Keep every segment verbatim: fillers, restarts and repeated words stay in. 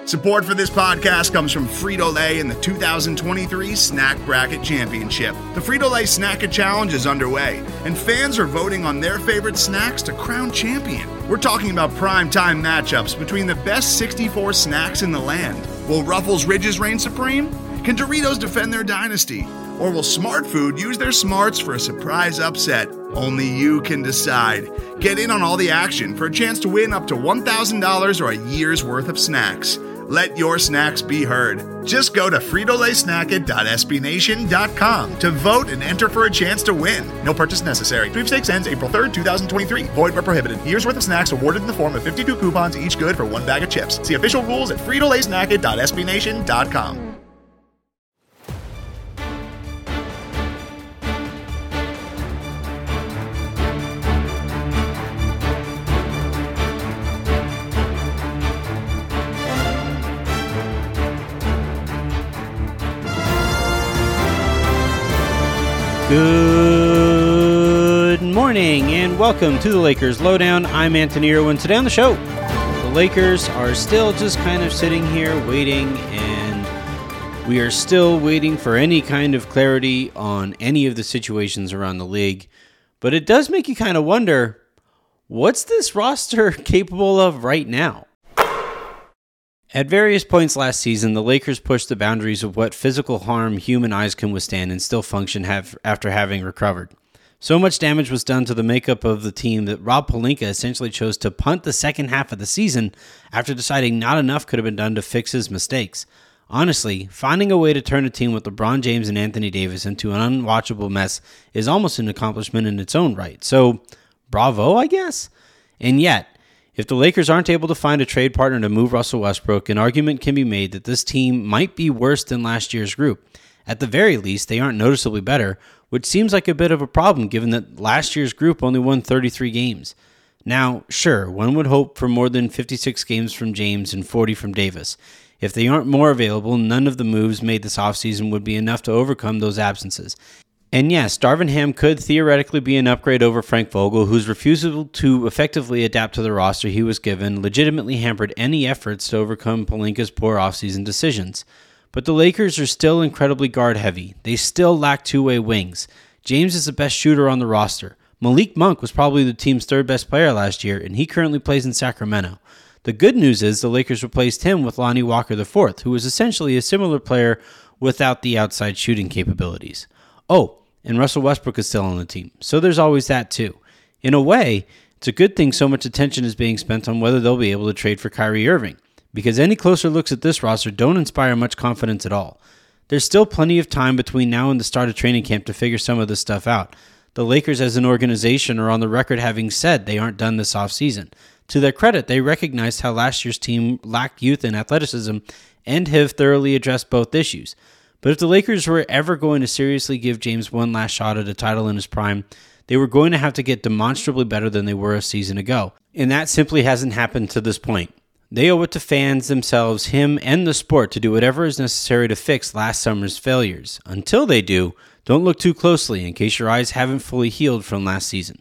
Support for this podcast comes from Frito-Lay and the two thousand twenty-three Snack Bracket Championship. The Frito-Lay Snack-A Challenge is underway, and fans are voting on their favorite snacks to crown champion. We're talking about prime-time matchups between the best sixty-four snacks in the land. Will Ruffles Ridges reign supreme? Can Doritos defend their dynasty? Or will Smart Food use their smarts for a surprise upset? Only you can decide. Get in on all the action for a chance to win up to one thousand dollars or a year's worth of snacks. Let your snacks be heard. Just go to Frito Lay Snack It dot S B Nation dot com to vote and enter for a chance to win. No purchase necessary. Sweepstakes ends April third, twenty twenty-three. Void where prohibited. Year's worth of snacks awarded in the form of fifty-two coupons, each good for one bag of chips. See official rules at Frito Lay Snack It dot S B Nation dot com. Good morning and welcome to the Lakers Lowdown. I'm Anthony Irwin. Today on the show, the Lakers are still just kind of sitting here waiting, and we are still waiting for any kind of clarity on any of the situations around the league. But it does make you kind of wonder, what's this roster capable of right now? At various points last season, the Lakers pushed the boundaries of what physical harm human eyes can withstand and still function have, after having recovered. So much damage was done to the makeup of the team that Rob Pelinka essentially chose to punt the second half of the season after deciding not enough could have been done to fix his mistakes. Honestly, finding a way to turn a team with LeBron James and Anthony Davis into an unwatchable mess is almost an accomplishment in its own right. So, bravo, I guess? And yet, if the Lakers aren't able to find a trade partner to move Russell Westbrook, an argument can be made that this team might be worse than last year's group. At the very least, they aren't noticeably better, which seems like a bit of a problem given that last year's group only won thirty-three games. Now, sure, one would hope for more than fifty-six games from James and forty from Davis. If they aren't more available, none of the moves made this offseason would be enough to overcome those absences. And yes, Darvin Ham could theoretically be an upgrade over Frank Vogel, whose refusal to effectively adapt to the roster he was given legitimately hampered any efforts to overcome Pelinka's poor offseason decisions. But the Lakers are still incredibly guard-heavy. They still lack two-way wings. James is the best shooter on the roster. Malik Monk was probably the team's third-best player last year, and he currently plays in Sacramento. The good news is the Lakers replaced him with Lonnie Walker the fourth, who was essentially a similar player without the outside shooting capabilities. Oh, and Russell Westbrook is still on the team, so there's always that too. In a way, it's a good thing so much attention is being spent on whether they'll be able to trade for Kyrie Irving, because any closer looks at this roster don't inspire much confidence at all. There's still plenty of time between now and the start of training camp to figure some of this stuff out. The Lakers as an organization are on the record having said they aren't done this offseason. To their credit, they recognized how last year's team lacked youth and athleticism and have thoroughly addressed both issues. But if the Lakers were ever going to seriously give James one last shot at a title in his prime, they were going to have to get demonstrably better than they were a season ago. And that simply hasn't happened to this point. They owe it to fans themselves, him, and the sport to do whatever is necessary to fix last summer's failures. Until they do, don't look too closely in case your eyes haven't fully healed from last season.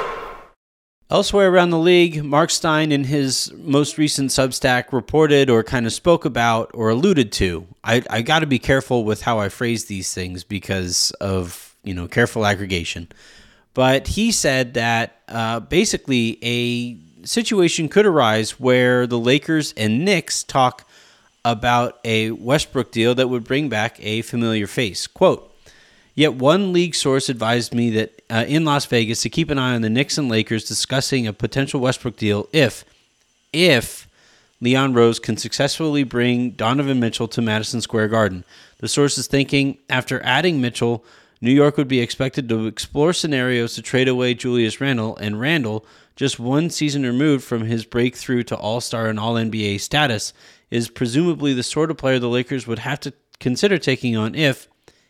Elsewhere around the league, Mark Stein in his most recent Substack reported or kind of spoke about or alluded to. I, I got to be careful with how I phrase these things because of, you know, careful aggregation. But he said that uh, basically a situation could arise where the Lakers and Knicks talk about a Westbrook deal that would bring back a familiar face. Quote, "Yet one league source advised me that uh, in Las Vegas to keep an eye on the Knicks and Lakers discussing a potential Westbrook deal if, if Leon Rose can successfully bring Donovan Mitchell to Madison Square Garden. The source is thinking after adding Mitchell, New York would be expected to explore scenarios to trade away Julius Randle, and Randle, just one season removed from his breakthrough to All-Star and All-N B A status, is presumably the sort of player the Lakers would have to consider taking on if,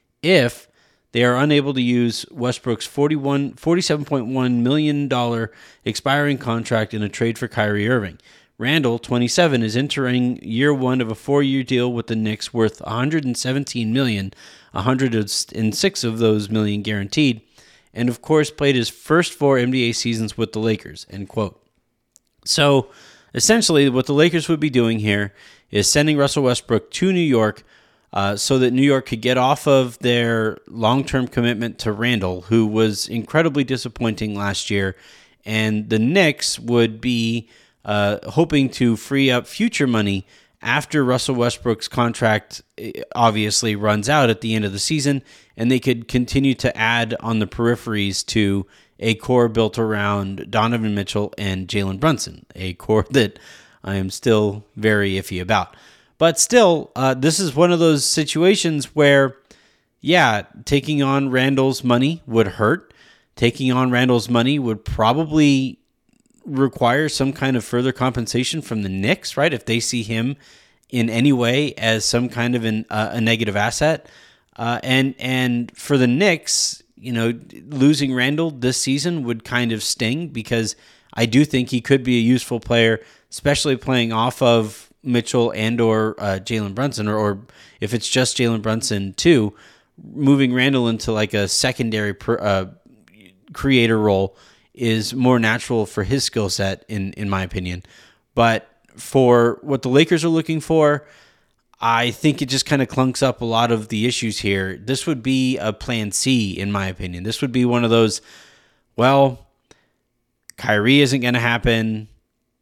if they are unable to use Westbrook's forty-one, forty-seven point one million dollars expiring contract in a trade for Kyrie Irving. Randle, twenty-seven, is entering year one of a four-year deal with the Knicks worth one hundred seventeen million dollars, one hundred six of those million guaranteed, and of course played his first four N B A seasons with the Lakers." End quote. So essentially what the Lakers would be doing here is sending Russell Westbrook to New York uh, so that New York could get off of their long-term commitment to Randle, who was incredibly disappointing last year, and the Knicks would be uh, hoping to free up future money after Russell Westbrook's contract obviously runs out at the end of the season, and they could continue to add on the peripheries to a core built around Donovan Mitchell and Jalen Brunson, a core that I am still very iffy about. But still, uh, this is one of those situations where, yeah, taking on Randle's money would hurt. Taking on Randle's money would probably require some kind of further compensation from the Knicks, right? If they see him in any way as some kind of an, uh, a negative asset. Uh, and and for the Knicks, you know, losing Randle this season would kind of sting, because I do think he could be a useful player, especially playing off of Mitchell and or uh, Jalen Brunson, or, or if it's just Jalen Brunson too, moving Randle into like a secondary per, uh, creator role is more natural for his skill set, in, in my opinion. But for what the Lakers are looking for, I think it just kind of clunks up a lot of the issues here. This would be a plan C, in my opinion. This would be one of those, well, Kyrie isn't going to happen.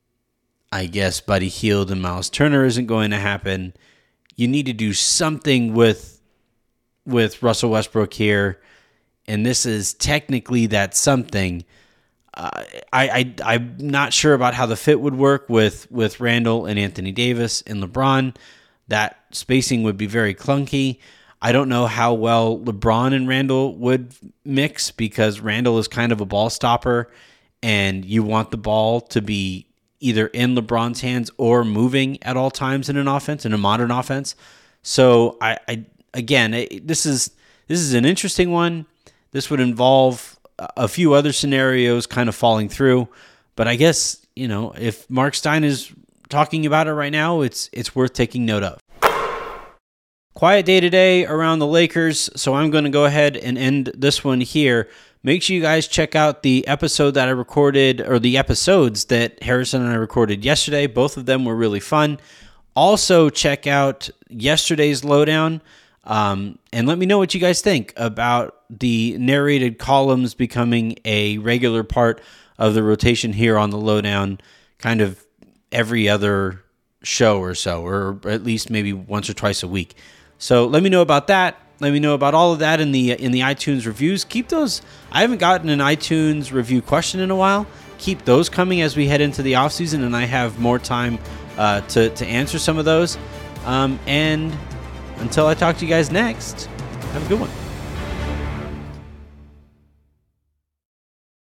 I guess Buddy Hield and Miles Turner isn't going to happen. You need to do something with with Russell Westbrook here, and this is technically that something. Uh, I, I I'm not sure about how the fit would work with with Randle and Anthony Davis and LeBron. That spacing would be very clunky. I don't know how well LeBron and Randle would mix, because Randle is kind of a ball stopper, and you want the ball to be either in LeBron's hands or moving at all times in an offense, in a modern offense. So I, I again, it, this is this is an interesting one. This would involve a few other scenarios kind of falling through, but I guess, you know, if Mark Stein is talking about it right now, it's it's worth taking note of. Quiet day today around the Lakers, so I'm going to go ahead and end this one here. Make sure you guys check out the episode that I recorded, or the episodes that Harrison and I recorded yesterday. Both of them were really fun. Also, check out yesterday's Lowdown, um, and let me know what you guys think about the narrated columns becoming a regular part of the rotation here on the Lowdown, kind of every other show or so, or at least maybe once or twice a week. So let me know about that. Let me know about all of that in the in the iTunes reviews. Keep those. I haven't gotten an iTunes review question in a while. Keep those coming as we head into the off season, and I have more time uh, to to answer some of those. Um, and until I talk to you guys next, have a good one.